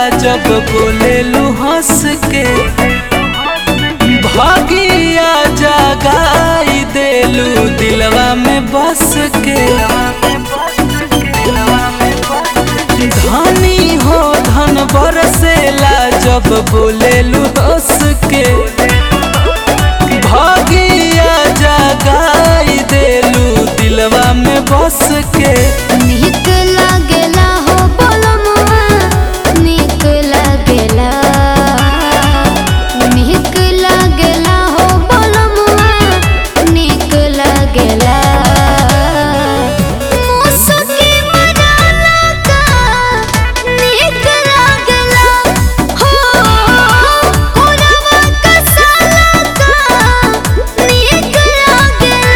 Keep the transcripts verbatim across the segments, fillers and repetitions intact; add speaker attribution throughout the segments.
Speaker 1: जब बोलेलू हंस के, भागिया जगाई देलू दिलवा में बस के। धनी हो धन बरसेला जब बोलेलू हंस के, भागिया जगाई देलू दिलवा में बस के।
Speaker 2: नीक लागेला हो बोलमुआ, नीक लागेला, नीक लागेला हो बोलमुआ, नीक लागेला। मुसकी मराला का नीक लागेला हो, कोरवा कसाला का नीक लागेला।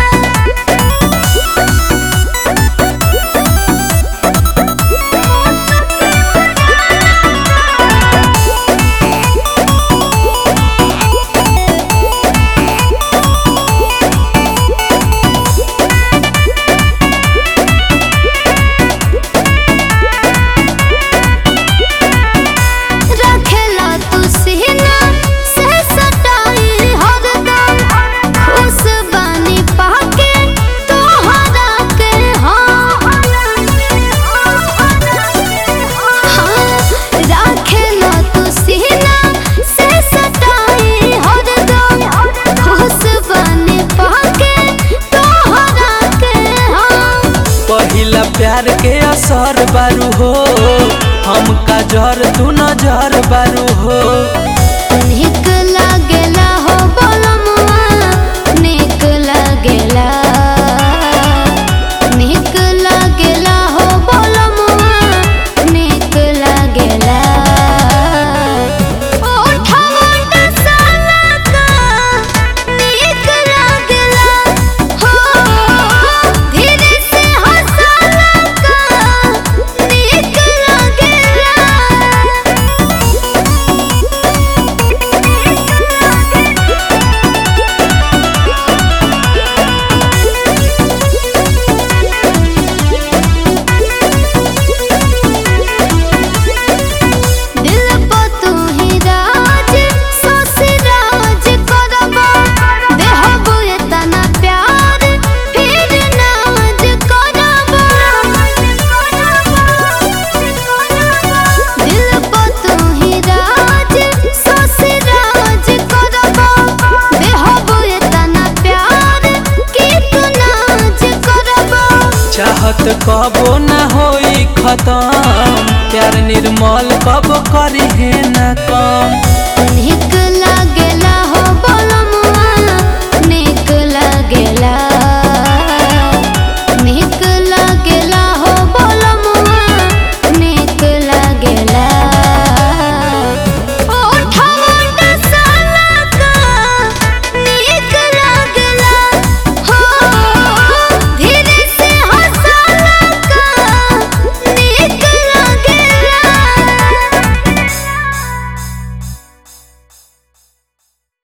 Speaker 2: रखेला तू सीना से सटाई हरदम, खुश बानी पाके तोहरा के हाँ। रखेला तू सीना से सटाई हरदम, खुश बानी पाके तोहरा के हाँ।
Speaker 1: पहिला प्यार के असर बारू हो, हमका जर तू नजर बारू हो।
Speaker 2: नीक लागेला हो बोलमुआ, नीक लागेला, नीक लागेला हो बोलमुआ, नीक लागेला। ओठवा डसाला का नीक लागेला हो, धीरे से हंसाला का नीक लागेला। दिल पे तू ही राज, सोसी राज करबा, देहबू एतना प्यार, फिर नाज करबा। दिल पे तू ही राज, सोसी राज करबा, देहबू एतना प्यार, कि तू नाज करबा।
Speaker 1: चाहत कबो न होई खत्म, प्यार निर्मल कब करी है न कम।
Speaker 2: नीक